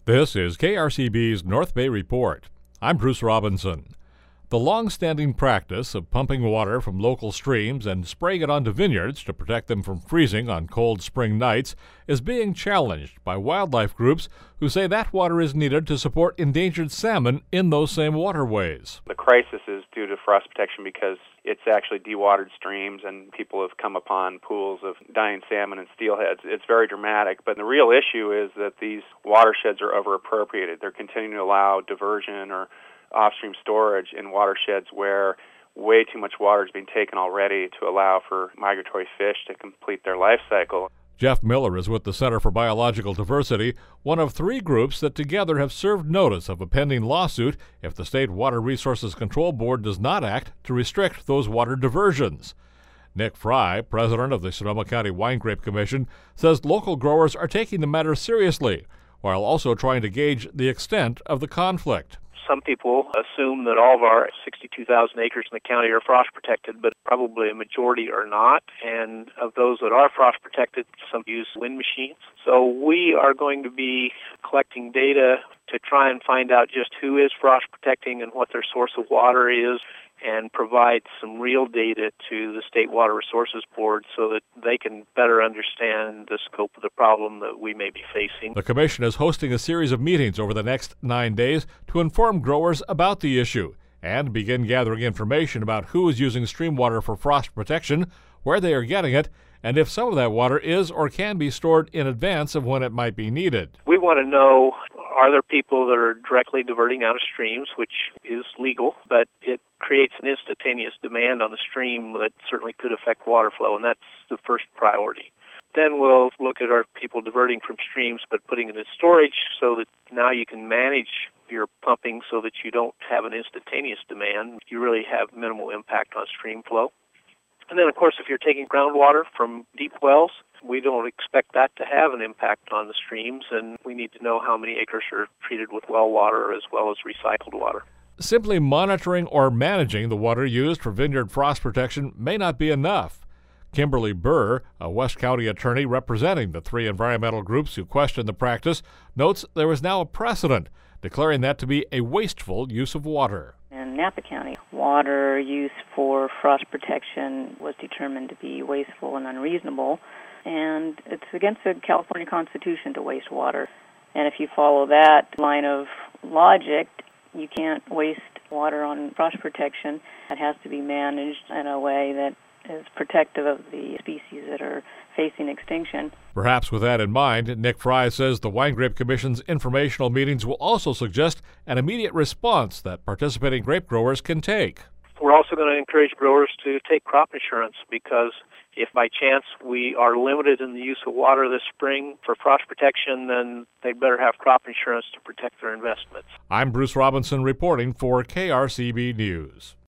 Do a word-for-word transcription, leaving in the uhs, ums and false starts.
This is K R C B's North Bay Report. I'm Bruce Robinson. The long-standing practice of pumping water from local streams and spraying it onto vineyards to protect them from freezing on cold spring nights is being challenged by wildlife groups who say that water is needed to support endangered salmon in those same waterways. The crisis is due to frost protection because it's actually dewatered streams and people have come upon pools of dying salmon and steelheads. It's very dramatic, but the real issue is that these watersheds are over-appropriated. They're continuing to allow diversion or off-stream storage in watersheds where way too much water is being taken already to allow for migratory fish to complete their life cycle. Jeff Miller is with the Center for Biological Diversity, one of three groups that together have served notice of a pending lawsuit if the State Water Resources Control Board does not act to restrict those water diversions. Nick Fry, president of the Sonoma County Wine Grape Commission, says local growers are taking the matter seriously, while also trying to gauge the extent of the conflict. Some people assume that all of our sixty-two thousand acres in the county are frost protected, but probably a majority are not. And of those that are frost protected, some use wind machines. So we are going to be collecting data to try and find out just who is frost protecting and what their source of water is, and provide some real data to the State Water Resources Board so that they can better understand the scope of the problem that we may be facing. The Commission is hosting a series of meetings over the next nine days to inform growers about the issue and begin gathering information about who is using stream water for frost protection, where they are getting it, and if some of that water is or can be stored in advance of when it might be needed. We want to know, are there people that are directly diverting out of streams, which is legal, but it creates an instantaneous demand on the stream that certainly could affect water flow, and that's the first priority. Then we'll look at our people diverting from streams but putting it in storage so that now you can manage your pumping so that you don't have an instantaneous demand. You really have minimal impact on stream flow. And then, of course, if you're taking groundwater from deep wells, we don't expect that to have an impact on the streams, and we need to know how many acres are treated with well water as well as recycled water. Simply monitoring or managing the water used for vineyard frost protection may not be enough. Kimberly Burr, a West County attorney representing the three environmental groups who question the practice, notes there is now a precedent, declaring that to be a wasteful use of water. In Napa County, water use for frost protection was determined to be wasteful and unreasonable, and it's against the California Constitution to waste water. And if you follow that line of logic, you can't waste water on frost protection. It has to be managed in a way that is protective of the species that are facing extinction. Perhaps with that in mind, Nick Fry says the Wine Grape Commission's informational meetings will also suggest an immediate response that participating grape growers can take. We're also going to encourage growers to take crop insurance because if by chance we are limited in the use of water this spring for frost protection, then they'd better have crop insurance to protect their investments. I'm Bruce Robinson reporting for K R C B News.